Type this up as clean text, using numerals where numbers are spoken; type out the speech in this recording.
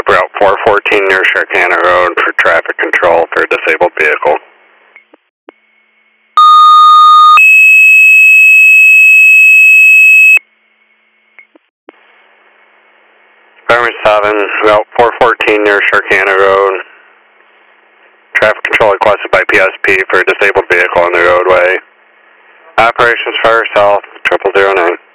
Route 414 near Sharkana Road for traffic control for a disabled vehicle. Fireman 7, Route 414 near Sharkana Road. Traffic control requested by PSP for a disabled vehicle on the roadway. Operations Fire South, 0009.